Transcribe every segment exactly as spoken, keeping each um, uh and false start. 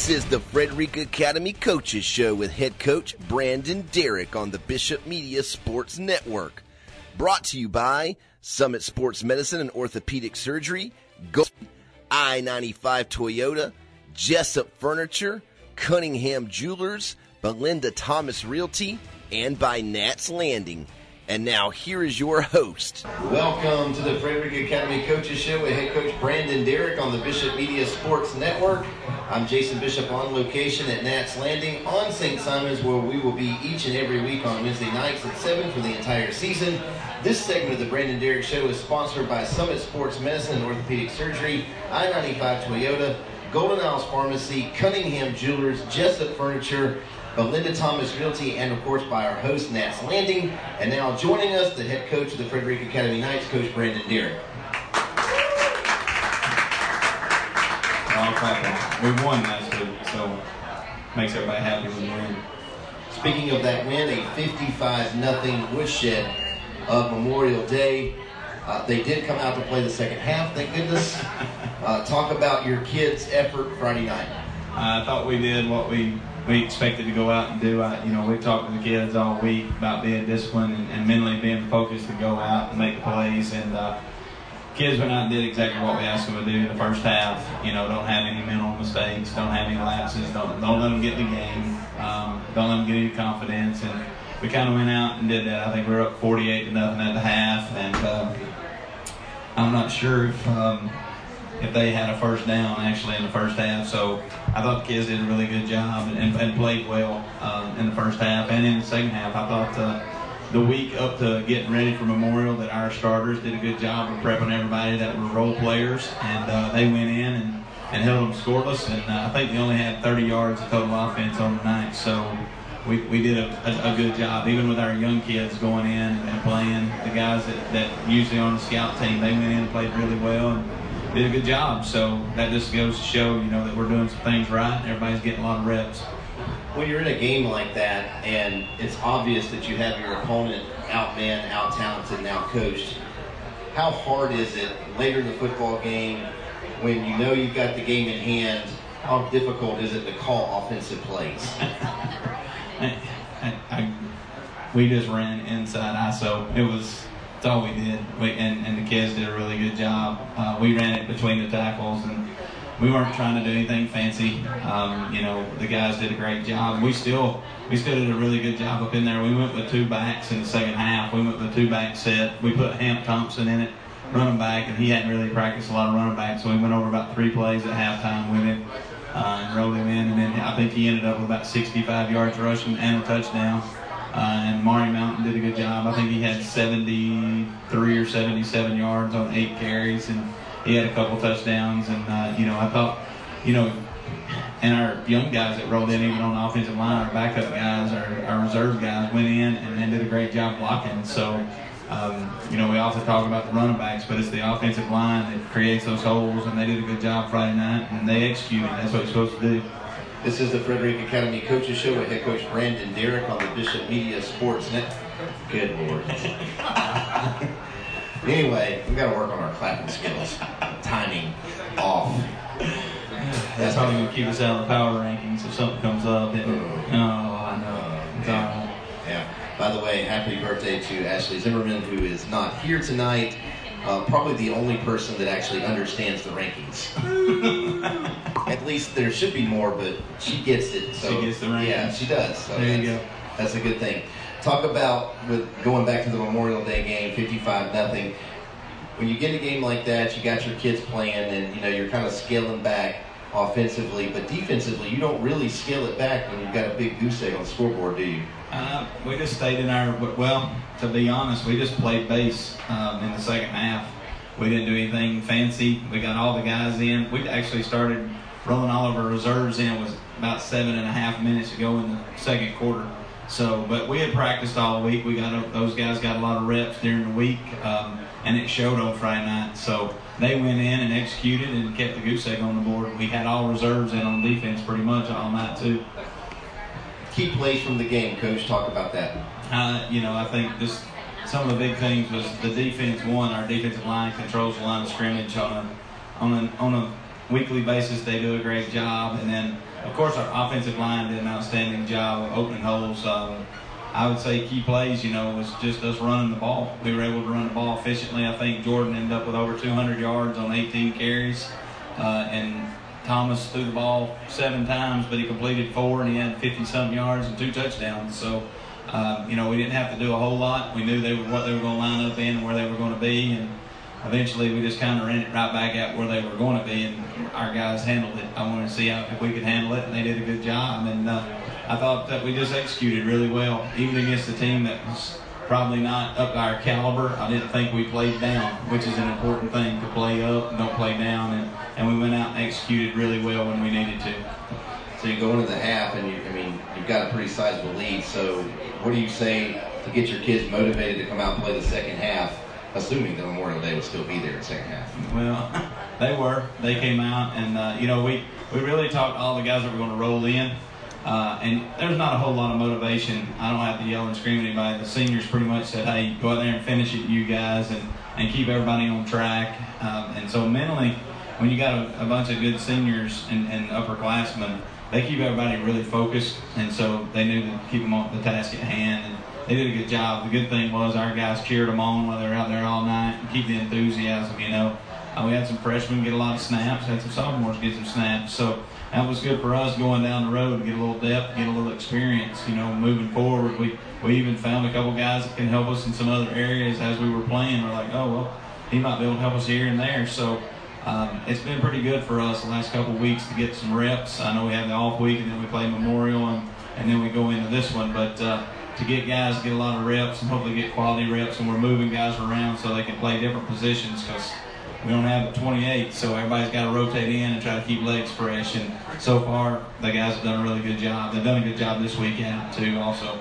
This is the Frederick Academy Coaches Show with head coach Brandon Derrick on the Bishop Media Sports Network. Brought to you by Summit Sports Medicine and Orthopedic Surgery, Go I ninety-five Toyota, Jessup Furniture, Cunningham Jewelers, Belinda Thomas Realty, and by Nats Landing. And now, here is your host. Welcome to the Frederick Academy Coaches Show with head coach Brandon Derrick on the Bishop Media Sports Network. I'm Jason Bishop on location at Nats Landing on Saint Simons, where we will be each and every week on Wednesday nights at seven for the entire season. This segment of the Brandon Derrick Show is sponsored by Summit Sports Medicine and Orthopedic Surgery, I ninety-five Toyota, Golden Isles Pharmacy, Cunningham Jewelers, Jessup Furniture, Belinda Thomas Realty, and of course by our host, Nats Landing. And now joining us, the head coach of the Frederick Academy Knights, Coach Brandon Derrick. All clapping. We won last week, so makes everybody happy when we win. Speaking of that win, a fifty-five nothing woodshed of Memorial Day. Uh, they did come out to play the second half, thank goodness. Uh, talk about your kids' effort Friday night. I thought we did what we we expected to go out and do. I, you know, we talked to the kids all week about being disciplined and, and mentally being focused to go out and make the plays. And uh, kids went out and did exactly what we asked them to do in the first half. You know, don't have any mental mistakes, don't have any lapses, don't don't let them get in the game, um, don't let them get any confidence. And we kind of went out and did that. I think we were up forty-eight to nothing at the half, and um, I'm not sure if. Um, if they had a first down actually in the first half. So I thought the kids did a really good job and, and, and played well um, in the first half. And in the second half, I thought uh, the week up to getting ready for Memorial that our starters did a good job of prepping everybody that were role players. And uh, they went in and, and held them scoreless. And uh, I think they only had thirty yards of total offense on the night. So we, we did a, a, a good job, even with our young kids going in and playing. The guys that, that usually on the scout team, they went in and played really well. And did a good job, so that just goes to show, you know, that we're doing some things right and everybody's getting a lot of reps. When you're in a game like that and it's obvious that you have your opponent outmanned, out-talented, and out-coached, how hard is it later in the football game when you know you've got the game in hand, how difficult is it to call offensive plays? I, I, I, we just ran inside I S O. It was... That's all we did, we, and, and the kids did a really good job. Uh, we ran it between the tackles, and we weren't trying to do anything fancy. Um, you know, the guys did a great job. We still we still did a really good job up in there. We went with two backs in the second half. We went with a two-back set. We put Hamp Thompson in it, running back, and he hadn't really practiced a lot of running back, so we went over about three plays at halftime with him uh, and rolled him in, and then I think he ended up with about sixty-five yards rushing and a touchdown. Uh, and Maury Mountain did a good job. I think he had seventy-three or seventy-seven yards on eight carries, and he had a couple touchdowns. And, uh, you know, I thought, you know, and our young guys that rolled in, even on the offensive line, our backup guys, our, our reserve guys, went in and, and did a great job blocking. So, um, you know, we also talk about the running backs, but it's the offensive line that creates those holes, and they did a good job Friday night, and they executed. That's what you're supposed to do. This is the Frederick Academy Coaches Show with head coach Brandon Derrick on the Bishop Media Sports Net. Good Lord. Anyway, we've got to work on our clapping skills. Timing off. That's probably going to keep us out of the power rankings if something comes up. It, oh, I know. It's all right. Yeah. By the way, happy birthday to Ashley Zimmerman, who is not here tonight. Uh, probably the only person that actually understands the rankings. At least there should be more, but she gets it. So, she gets the rankings. Yeah, she does. So there you go. That's a good thing. Talk about, with going back to the Memorial Day game, fifty-five nothing. When you get a game like that, you got your kids playing, and you know you're kind of scaling back offensively, but defensively, you don't really scale it back when you've got a big goose egg on the scoreboard, do you? Uh, we just stayed in our, well, to be honest, we just played base um, in the second half. We didn't do anything fancy. We got all the guys in. We actually started rolling all of our reserves in. It was about seven and a half minutes to go in the second quarter. So, but we had practiced all week. We got those guys got a lot of reps during the week, um, and it showed on Friday night. So they went in and executed and kept the goose egg on the board. We had all reserves in on defense pretty much all night too. Key plays from the game, Coach. Talk about that. Uh, you know, I think just some of the big things was the defense. One, our defensive line controls the line of scrimmage on a on a on a weekly basis. They do a great job, and then of course, our offensive line did an outstanding job of opening holes. Uh, I would say key plays, you know, was just us running the ball. We were able to run the ball efficiently. I think Jordan ended up with over two hundred yards on eighteen carries, uh, and Thomas threw the ball seven times, but he completed four, and he had fifty-something yards and two touchdowns. So, uh, you know, we didn't have to do a whole lot. We knew they were, what they were going to line up in and where they were going to be, and eventually we just kind of ran it right back at where they were going to be, and our guys handled it. I wanted to see how, if we could handle it, and they did a good job. And uh, I thought that we just executed really well, even against a team that was probably not up to our caliber. I didn't think we played down, which is an important thing, to play up and don't play down. And, and we went out and executed really well when we needed to. So you go into the half, and you, I mean, you've got a pretty sizable lead. So what do you say to get your kids motivated to come out and play the second half, assuming that Memorial Day will still be there in the second half? Well, they were. They came out, and, uh, you know, we, we really talked to all the guys that were going to roll in. Uh, and there's not a whole lot of motivation. I don't have to yell and scream at anybody. The seniors pretty much said, hey, go out there and finish it, you guys, and, and keep everybody on track. Um, and so mentally, when you got a, a bunch of good seniors and, and upperclassmen, they keep everybody really focused. And so they knew to keep them on the task at hand. And they did a good job. The good thing was our guys cheered them on while they were out there all night and keep the enthusiasm, you know. Uh, we had some freshmen get a lot of snaps, had some sophomores get some snaps. So that was good for us going down the road to get a little depth, get a little experience, you know, moving forward. We we even found a couple guys that can help us in some other areas as we were playing. We're like, oh, well, he might be able to help us here and there. So um, it's been pretty good for us the last couple of weeks to get some reps. I know we had the off week, and then we play Memorial, and, and then we go into this one. But uh, to get guys to get a lot of reps and hopefully get quality reps, and we're moving guys around so they can play different positions, because we don't have a twenty-eight, so everybody's got to rotate in and try to keep legs fresh. And so far, the guys have done a really good job. They've done a good job this weekend, too, also.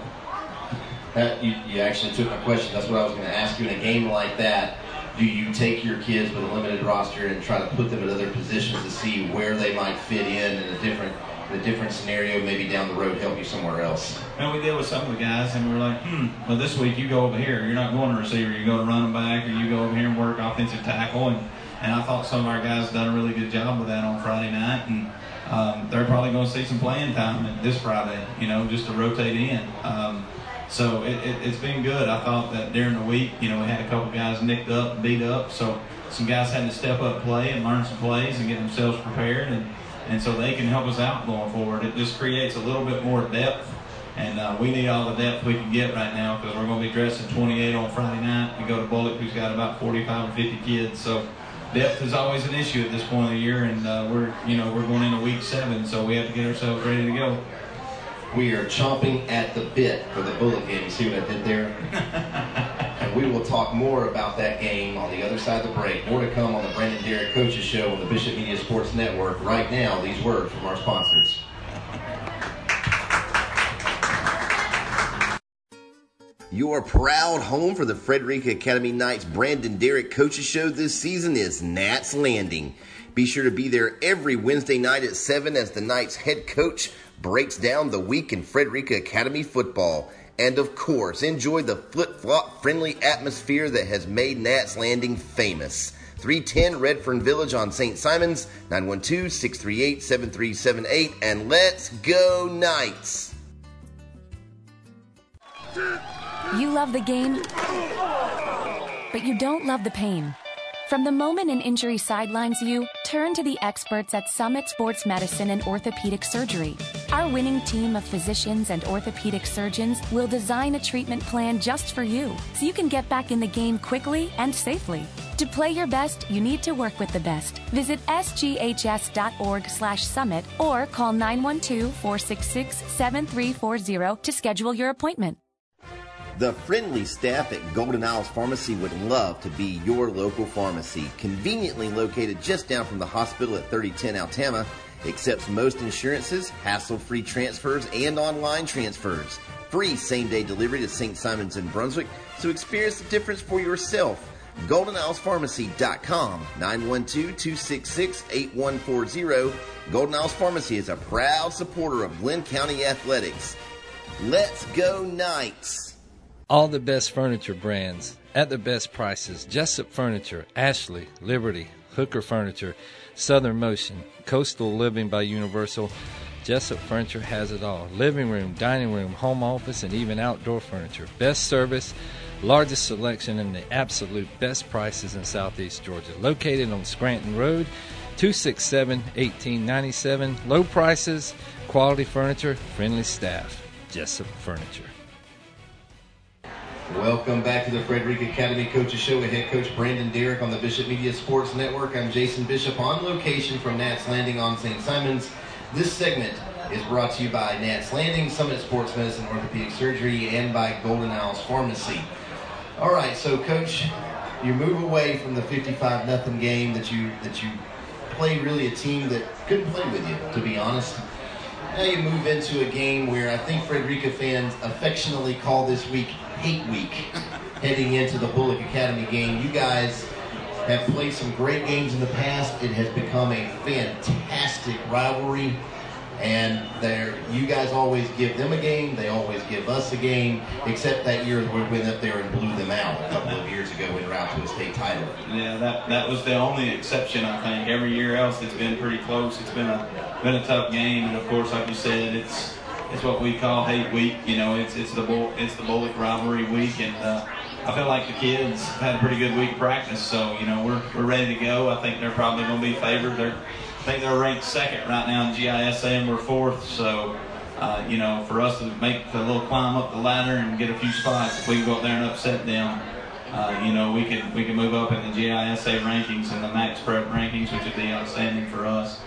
That, you, you actually took my question. That's what I was going to ask you. In a game like that, do you take your kids with a limited roster and try to put them in other positions to see where they might fit in in a different in a different scenario, maybe down the road, help you somewhere else? And we did with some of the guys, and we were like, hmm, well, this week you go over here. You're not going to receiver. You go to running back, or you go over here and work offensive tackle. And, and I thought some of our guys done a really good job with that on Friday night. And um, they're probably going to see some playing time this Friday, you know, just to rotate in. Um, so it, it, it's been good. I thought that during the week, you know, we had a couple guys nicked up and beat up. So some guys had to step up, play, and learn some plays and get themselves prepared. And And so they can help us out going forward. It just creates a little bit more depth, and uh, we need all the depth we can get right now, because we're going to be dressing twenty-eight on Friday night. We go to Bullock, who's got about forty-five or fifty kids. So depth is always an issue at this point of the year, and uh, we're you know we're going into week seven, so we have to get ourselves ready to go. We are chomping at the bit for the Bullock game. You see what I did there? And we will talk more about that game on the other side of the break. More to come on the Brandon Derrick Coaches Show on the Bishop Media Sports Network. Right now, these words from our sponsors. Your proud home for the Frederica Academy Knights Brandon Derrick Coaches Show this season is Nats Landing. Be sure to be there every Wednesday night at seven as the Knights head coach breaks down the week in Frederica Academy football. And of course, enjoy the flip-flop friendly atmosphere that has made Nats Landing famous. three ten Redfern Village on Saint Simons, nine one two, six three eight, seven three seven eight, and let's go Knights! You love the game, but you don't love the pain. From the moment an injury sidelines you, turn to the experts at Summit Sports Medicine and Orthopedic Surgery. Our winning team of physicians and orthopedic surgeons will design a treatment plan just for you, so you can get back in the game quickly and safely. To play your best, you need to work with the best. Visit s g h s dot org slash summit or call nine one two, four six six, seven three four zero to schedule your appointment. The friendly staff at Golden Isles Pharmacy would love to be your local pharmacy. Conveniently located just down from the hospital at thirty ten Altama, accepts most insurances, hassle-free transfers, and online transfers. Free same-day delivery to Saint Simons in Brunswick, so experience the difference for yourself. golden isles pharmacy dot com, nine one two, two six six, eight one four zero. Golden Isles Pharmacy is a proud supporter of Glenn County Athletics. Let's go Knights! All the best furniture brands at the best prices. Jessup Furniture, Ashley, Liberty, Hooker Furniture, Southern Motion, Coastal Living by Universal, Jessup Furniture has it all. Living room, dining room, home office, and even outdoor furniture. Best service, largest selection, and the absolute best prices in Southeast Georgia. Located on Scranton Road, two six seven, one eight nine seven. Low prices, quality furniture, friendly staff. Jessup Furniture. Welcome back to the Frederick Academy Coaches Show with head coach Brandon Derrick on the Bishop Media Sports Network. I'm Jason Bishop on location from Nats Landing on Saint Simons. This segment is brought to you by Nats Landing, Summit Sports Medicine, Orthopedic Surgery, and by Golden Owls Pharmacy. All right, so Coach, you move away from the fifty-five nothing game that you that you play really a team that couldn't play with you, to be honest. Now you move into a game where I think Frederica fans affectionately call this week Hate Week, heading into the Bullock Academy game. You guys have played some great games in the past. It has become a fantastic rivalry, and there, you guys always give them a game. They always give us a game, except that year we went up there and blew them out a couple of years ago en route to a state title. Yeah, that that was the only exception, I think. Every year else, it's been pretty close. It's been a been a tough game, and of course, like you said, it's it's what we call Hate Week. You know, it's it's the Bull, it's the Bullock rivalry week, and uh, I feel like the kids had a pretty good week of practice. So you know, we're we're ready to go. I think they're probably going to be favored. They're I think they're ranked second right now in G I S A, and we're fourth. So, uh, you know, for us to make a little climb up the ladder and get a few spots, if we can go up there and upset them, uh, you know, we can we can move up in the G I S A rankings and the Max Prep rankings, which would be outstanding for us.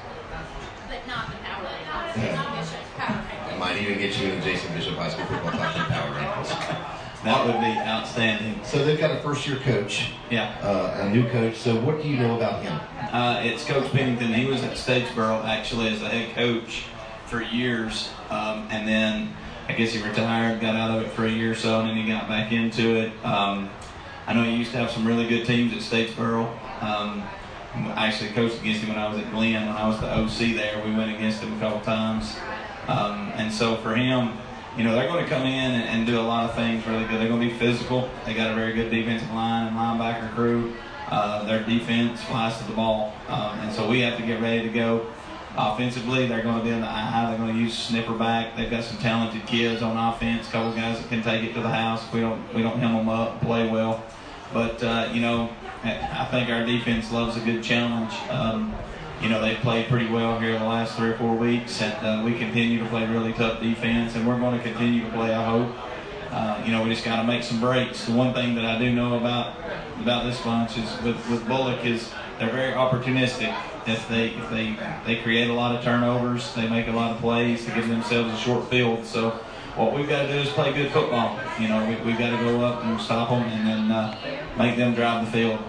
But not the power rankings. Yeah. Bishop power rankings. It might even get you in the Jason Bishop High School Football Top ten Power Rankings. That would be outstanding. So they've got a first-year coach, Yeah. uh, a new coach. So what do you know about him? Uh, it's Coach Pennington. He was at Statesboro actually as the head coach for years, um, and then I guess he retired, got out of it for a year or so, and then he got back into it. Um, I know he used to have some really good teams at Statesboro. Um, I actually coached against him when I was at Glenn. When I was the O C there, we went against him a couple times. Um, and so for him, you know, they're going to come in and, and do a lot of things really good. They're going to be physical. They got a very good defensive line and linebacker crew. Uh, their defense flies to the ball. Um, and so we have to get ready to go. Offensively, they're going to be in the eye. They're going to use snipper back. They've got some talented kids on offense, a couple guys that can take it to the house if we don't, we don't hem them up, play well. But, uh, you know, I think our defense loves a good challenge. Um, you know, they've played pretty well here the last three or four weeks, and uh, we continue to play really tough defense, and we're going to continue to play, I hope. Uh, you know, we just got to make some breaks. The one thing that I do know about about this bunch is with, with Bullock is they're very opportunistic. If they if they they create a lot of turnovers, they make a lot of plays to give themselves a short field. So what we've got to do is play good football. You know, we, we've got to go up and stop them and then uh, make them drive the field.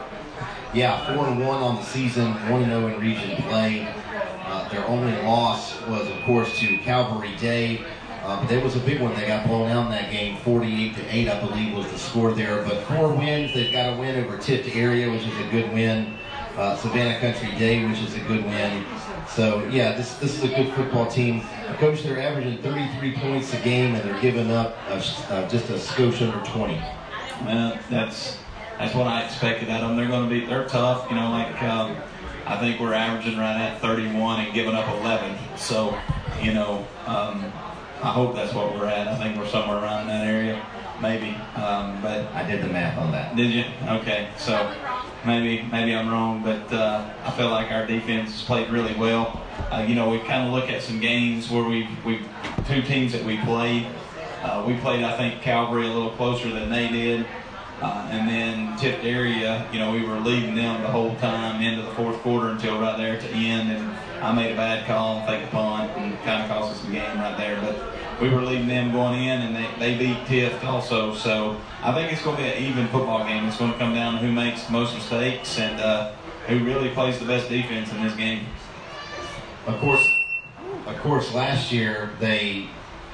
Yeah, four and one on the season, one and zero in region play. Uh, their only loss was, of course, to Calvary Day. Uh, but there was a big one. They got blown out in that game, forty-eight to eight, I believe, was the score there. But four wins. They've got a win over Tift Area, which is a good win. Uh, Savannah Country Day, which is a good win. So yeah, this this is a good football team. Coach, they're averaging thirty-three points a game, and they're giving up a, uh, just a skosh under twenty. Well, that's that's what I expected out of them. They're going to be they're tough. You know, like um, I think we're averaging right at thirty-one and giving up eleven. So, you know. Um, I hope that's what we're at. I think we're somewhere around in that area, maybe. Um, but I did the math on that. Did you? Okay, so maybe maybe I'm wrong, but uh, I feel like our defense has played really well. Uh, you know, we kind of look at some games where we we two teams that we played. Uh, we played, I think, Calvary a little closer than they did, uh, and then Tift Area. You know, we were leading them the whole time into the fourth quarter until right there at the end, and I made a bad call, take a punt, and kind of cost us the game right there. But we were leading them going in, and they, they beat Tift also. So I think it's going to be an even football game. It's going to come down to who makes the most mistakes and uh, who really plays the best defense in this game. Of course, of course, last year they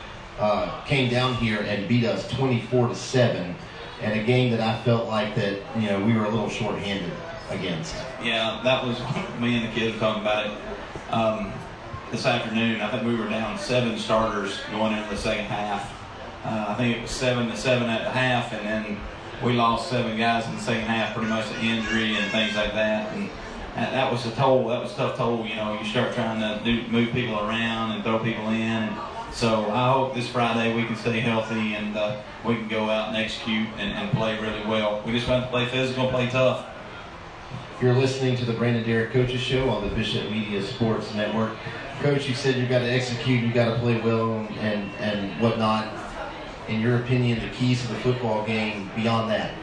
uh, came down here and beat us twenty-four to seven, and a game that I felt like that you know we were a little shorthanded against. Yeah, that was me and the kids talking about it. Um, this afternoon, I think we were down seven starters going into the second half. Uh, I think it was seven to seven at the half, and then we lost seven guys in the second half, pretty much to injury and things like that. And that, that was a toll. That was a tough toll. You know, you start trying to do, move people around and throw people in. And so I hope this Friday we can stay healthy and uh, we can go out and execute and, and play really well. We just want to play physical, play tough. You're listening to the Brandon Derrick Coaches Show on the Bishop Media Sports Network. Coach, you said you've got to execute, you've got to play well and, and whatnot. In your opinion, the keys to the football game beyond that?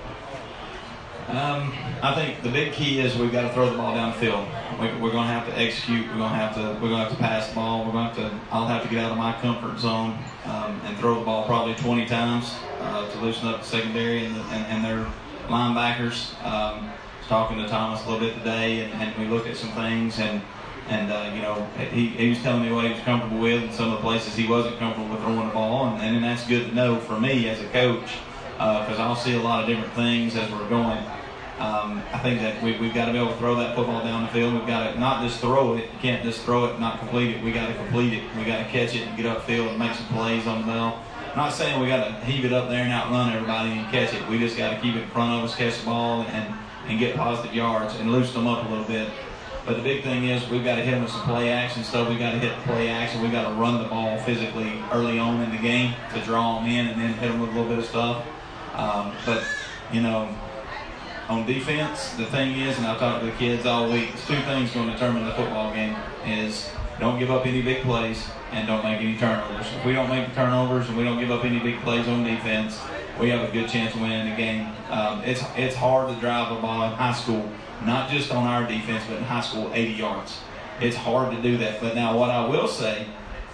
Um, I think the big key is we've got to throw the ball down the field. We, we're going to have to execute. We're going to have to. We're going to have to pass the ball. We're going to have to. I'll have to get out of my comfort zone um, and throw the ball probably twenty times uh, to loosen up the secondary and, the, and, and their linebackers. Um, I was talking to Thomas a little bit today, and, and we looked at some things, and and uh, you know he, he was telling me what he was comfortable with, and some of the places he wasn't comfortable with throwing the ball, and, and that's good to know for me as a coach. Because uh, I'll see a lot of different things as we're going. Um, I think that we, we've got to be able to throw that football down the field. We've got to not just throw it. You can't just throw it and not complete it. we got to complete it. we got to catch it and get upfield and make some plays on the ball. I'm not saying we got to heave it up there and outrun everybody and catch it. We just got to keep it in front of us, catch the ball, and, and get positive yards and loosen them up a little bit. But the big thing is we've got to hit them with some play action stuff. We've got to hit the play action. We've got to run the ball physically early on in the game to draw them in and then hit them with a little bit of stuff. Um, but, you know, on defense, the thing is, and I've talked to the kids all week, there's two things going to determine the football game is don't give up any big plays and don't make any turnovers. If we don't make the turnovers and we don't give up any big plays on defense, we have a good chance of winning the game. Um, it's it's hard to drive a ball in high school, not just on our defense, but in high school, eighty yards. It's hard to do that. But now what I will say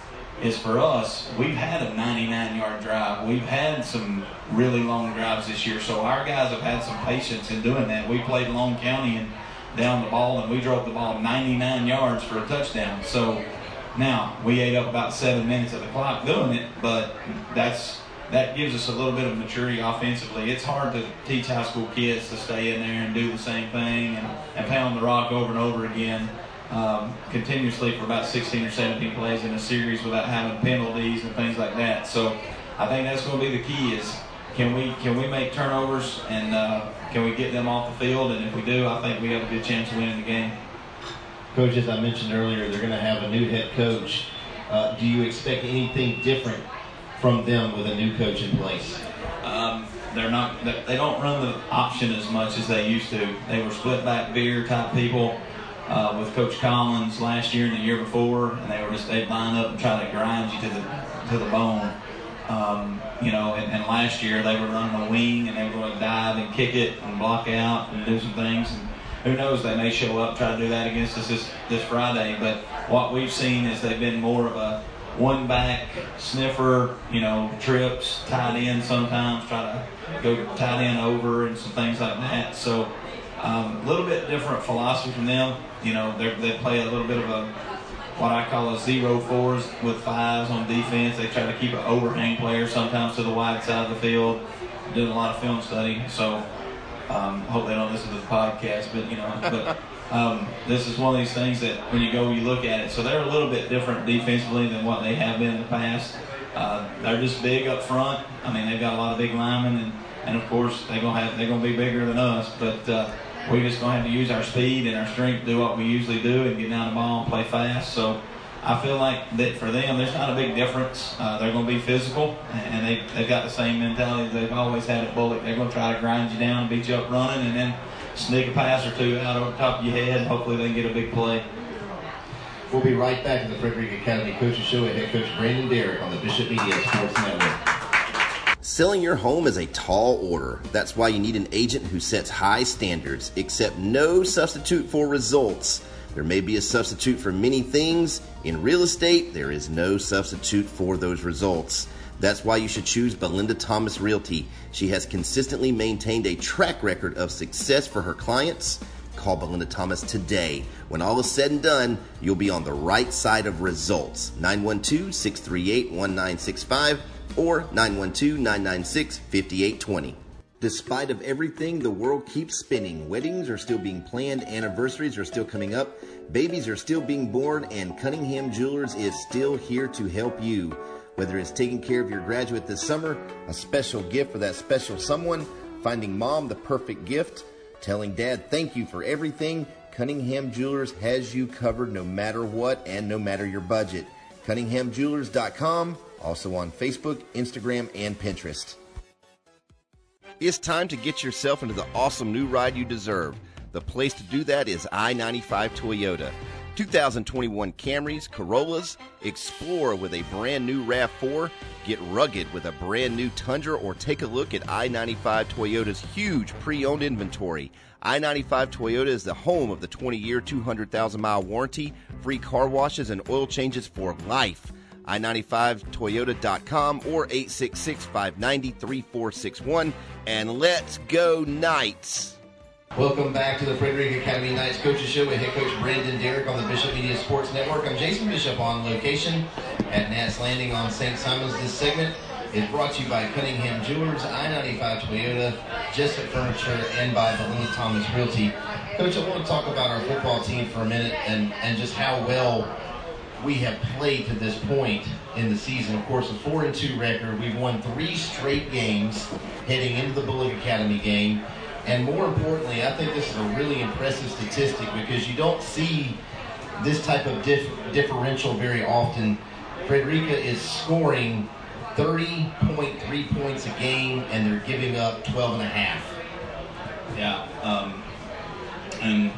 is for us, we've had a ninety-nine yard drive. We've had some really long drives this year, so our guys have had some patience in doing that. We played Long County and down the ball, and we drove the ball ninety-nine yards for a touchdown. So now we ate up about seven minutes of the clock doing it, but that's that gives us a little bit of maturity offensively. It's hard to teach high school kids to stay in there and do the same thing and, and pound the rock over and over again. Um, continuously for about sixteen or seventeen plays in a series without having penalties and things like that. So I think that's going to be the key is can we can we make turnovers and uh, can we get them off the field? And if we do, I think we have a good chance of winning the game. Coach, as I mentioned earlier, they're going to have a new head coach. Uh, do you expect anything different from them with a new coach in place? Um, they're not. They don't run the option as much as they used to. They were split back veer type people. Uh, with Coach Collins last year and the year before, and they were just they'd line up and try to grind you to the to the bone. Um, you know, and, and last year they were running a wing and they were going to dive and kick it and block out and do some things. And who knows, they may show up try to do that against us this, this Friday. But what we've seen is they've been more of a one back sniffer, you know, trips, tight end sometimes, try to go tight end over and some things like that. So a um, little bit different philosophy from them. You know, they play a little bit of a, what I call a zero fours with fives on defense. They try to keep an overhang player sometimes to the wide side of the field. Doing a lot of film study, so um, I hope they don't listen to the podcast. But, you know, but um, this is one of these things that when you go, you look at it. So they're a little bit different defensively than what they have been in the past. Uh, they're just big up front. I mean, they've got a lot of big linemen, and, and of course, they're gonna have they're gonna be bigger than us. But uh, we're just going to have to use our speed and our strength to do what we usually do and get down the ball and play fast. So I feel like that for them, there's not a big difference. Uh, they're going to be physical, and they, they've got the same mentality they've always had at Bullock. They're going to try to grind you down and beat you up running and then sneak a pass or two out over the top of your head, and hopefully they can get a big play. We'll be right back to the Frederick Academy Coaches Show with head coach Brandon Derrick on the Bishop Media Sports Network. Selling your home is a tall order. That's why you need an agent who sets high standards, except no substitute for results. There may be a substitute for many things. In real estate, there is no substitute for those results. That's why you should choose Belinda Thomas Realty. She has consistently maintained a track record of success for her clients. Call Belinda Thomas today. When all is said and done, you'll be on the right side of results. nine one two, six three eight, one nine six five or nine one two, nine nine six, five eight two zero. Despite of everything, the world keeps spinning. Weddings are still being planned, anniversaries are still coming up, babies are still being born, and Cunningham Jewelers is still here to help you. Whether it's taking care of your graduate this summer, a special gift for that special someone, finding mom the perfect gift, telling dad thank you for everything, Cunningham Jewelers has you covered no matter what and no matter your budget. Cunningham Jewelers dot com, also on Facebook, Instagram, and Pinterest. It's time to get yourself into the awesome new ride you deserve. The place to do that is I ninety-five Toyota. two thousand twenty-one Camrys, Corollas, explore with a brand new RAV four, get rugged with a brand new Tundra, or take a look at I ninety-five Toyota's huge pre-owned inventory. I ninety-five Toyota is the home of the twenty-year, two hundred thousand mile warranty, free car washes, and oil changes for life. I ninety-five Toyota dot com or eight six six, five nine zero, three four six one. And let's go Knights! Welcome back to the Frederick Academy Knights Coaches Show with head coach Brandon Derrick on the Bishop Media Sports Network. I'm Jason Bishop on location at Nats Landing on Saint Simons. This segment is brought to you by Cunningham Jewelers, I ninety-five Toyota, Jessup Furniture, and by Belinda Thomas Realty. Coach, I want to talk about our football team for a minute and, and just how well we have played to this point in the season. Of course, a four and two record. We've won three straight games heading into the Bullock Academy game. And more importantly, I think this is a really impressive statistic because you don't see this type of dif- differential very often. Frederica is scoring thirty point three points a game, and they're giving up twelve and a half. Yeah, um, and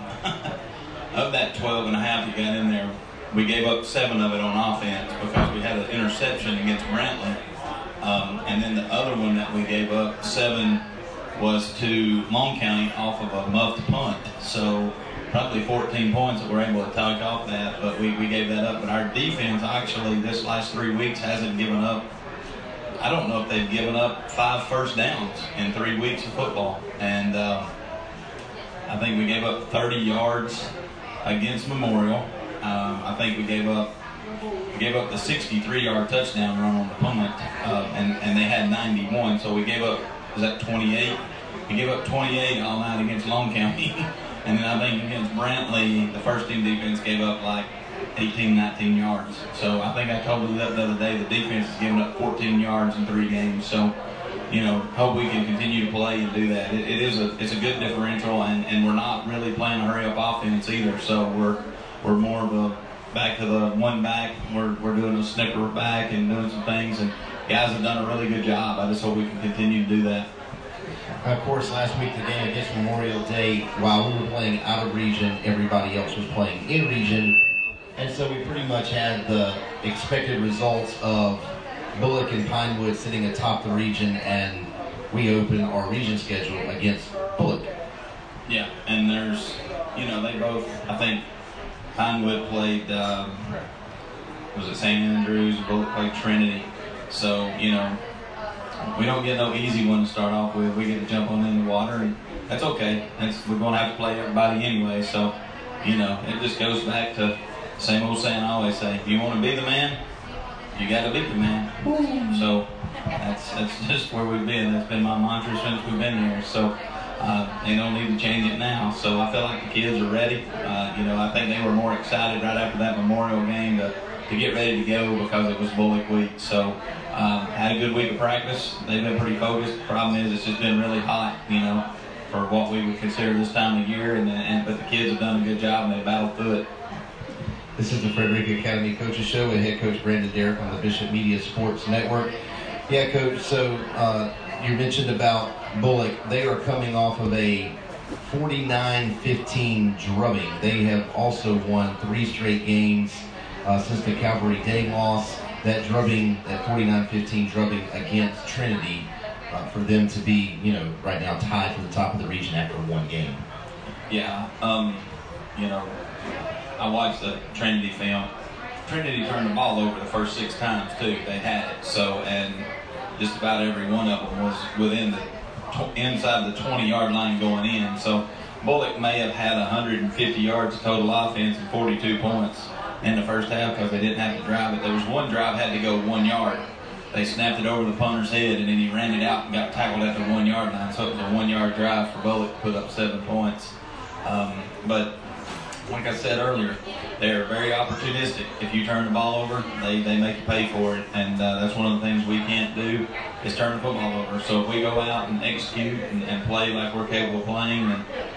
of that twelve and a half you got in there, we gave up seven of it on offense because we had an interception against Brantley. Um, and then the other one that we gave up, seven, was to Long County off of a muffed punt. So probably fourteen points that we're able to talk off that, but we, we gave that up. But our defense actually this last three weeks hasn't given up. I don't know if they've given up five first downs in three weeks of football. And uh, I think we gave up thirty yards against Memorial. Um, I think we gave up we gave up the sixty-three yard touchdown run on the punt, uh, and, and they had ninety-one. So we gave up, was that twenty-eight? We gave up twenty-eight all night against Long County. And then I think against Brantley, the first team defense gave up like eighteen, nineteen yards. So I think I told you that the other day, the defense has given up fourteen yards in three games. So, you know, hope we can continue to play and do that. It, it is a it's a good differential, and, and we're not really playing a hurry up offense either. So we're we're more of a back to the one back. We're we're doing a snipper back and doing some things, and guys have done a really good job. I just hope we can continue to do that. Of course, last week, the game against Memorial Day, while we were playing out of region, everybody else was playing in region. And so we pretty much had the expected results of Bullock and Pinewood sitting atop the region, and we opened our region schedule against Bullock. Yeah, and there's, you know, they both, I think, Pinewood played, um, was it Saint Andrews, Bullock played Trinity. So, you know, we don't get no easy one to start off with. We get to jump on in the water, and that's okay. That's, we're going to have to play everybody anyway. So, you know, it just goes back to the same old saying I always say, if you want to be the man, you got to beat the man. So that's that's just where we've been. That's been my mantra since we've been here. So uh, they don't need to change it now. So I feel like the kids are ready. Uh, you know, I think they were more excited right after that Memorial game to, to get ready to go because it was Bullock week. So Um, had a good week of practice. They've been pretty focused. The problem is it's just been really hot, you know, for what we would consider this time of year. And, and but the kids have done a good job and they battled through it. This is the Frederick Academy Coaches Show with head coach Brandon Derrick on the Bishop Media Sports Network. Yeah, Coach, so uh, you mentioned about Bullock. They are coming off of a forty-nine fifteen drubbing. They have also won three straight games uh, since the Calvary Day loss. That drubbing, that forty-nine fifteen drubbing against Trinity, uh, for them to be, you know, right now tied for the top of the region after one game. Yeah, um, you know, I watched the Trinity film. Trinity turned the ball over the first six times, too. They had it. So, and just about every one of them was within the, tw- inside the twenty-yard line going in. So, Bullock may have had one hundred fifty yards total offense and forty-two points in the first half because they didn't have to drive it. There was one drive had to go one yard. They snapped it over the punter's head, and then he ran it out and got tackled at the one-yard line. So it was a one-yard drive for Bullock to put up seven points. Um, but like I said earlier, they're very opportunistic. If you turn the ball over, they, they make you pay for it. And uh, that's one of the things we can't do is turn the football over. So if we go out and execute and, and play like we're capable of playing, and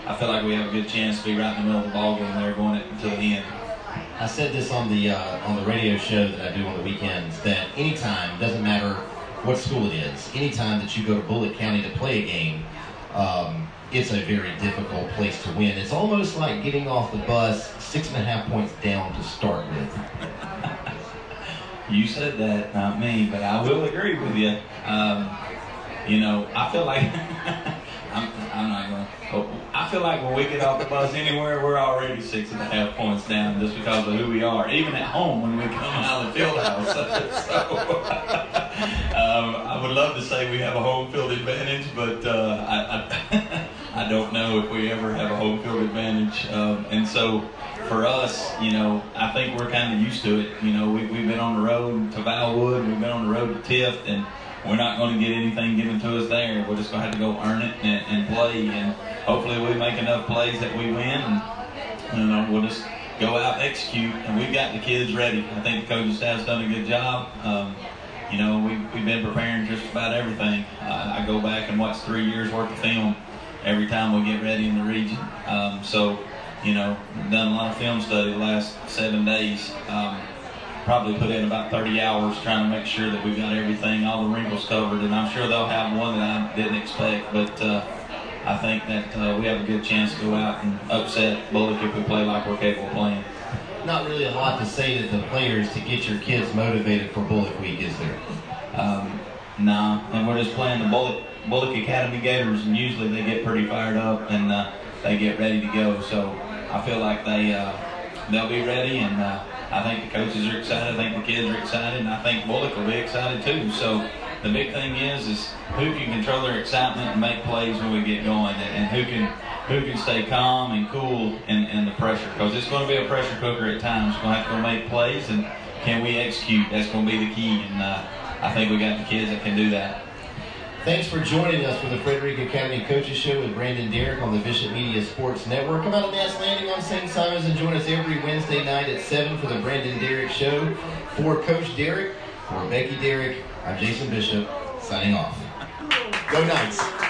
I feel like we have a good chance to be right in the middle of the ball game there, going it until the end. I said this on the uh, on the radio show that I do on the weekends, that anytime, doesn't matter what school it is, anytime that you go to Bullitt County to play a game, um, it's a very difficult place to win. It's almost like getting off the bus six and a half points down to start with. You said that, not me, but I will agree with you. Um, you know, I feel like I'm, I'm not going to. I feel like when we get off the bus anywhere, we're already six and a half points down just because of who we are. Even at home when we come out of the field house. So um, I would love to say we have a home field advantage, but uh, I, I, I don't know if we ever have a home field advantage. Um, and so for us, you know, I think we're kind of used to it. You know, we, we've been on the road to Valwood, we've been on the road to Tift, and we're not going to get anything given to us there. We're just going to have to go earn it and, and play, and hopefully we make enough plays that we win, and you know, we'll just go out and execute. And we've got the kids ready. I think the coaching staff's done a good job. Um, you know, we've, we've been preparing just about everything. Uh, I go back and watch three years worth of film every time we get ready in the region. Um, so, you know, we've done a lot of film study the last seven days. Um, probably put in about thirty hours trying to make sure that we've got everything, all the wrinkles covered, and I'm sure they'll have one that I didn't expect, but uh, I think that uh, we have a good chance to go out and upset Bullock if we play like we're capable of playing. Not really a lot to say to the players to get your kids motivated for Bullock Week, is there? Um, no, nah. And we're just playing the Bullock, Bullock Academy Gators, and usually they get pretty fired up and uh, they get ready to go, so I feel like they, uh, they'll be ready, and uh, I think the coaches are excited, I think the kids are excited, and I think Bullock will be excited too. So the big thing is is who can control their excitement and make plays when we get going, and, and who can who can stay calm and cool in, in the pressure, because it's going to be a pressure cooker at times. We're going to have to go make plays, and can we execute? That's going to be the key, and uh, I think we got the kids that can do that. Thanks for joining us for the Frederick Academy Coaches Show with Brandon Derrick on the Bishop Media Sports Network. Come out to Nats Landing on Saint Simons and join us every Wednesday night at seven for the Brandon Derrick Show. For Coach Derrick, for Becky Derrick, I'm Jason Bishop, signing off. Go Knights!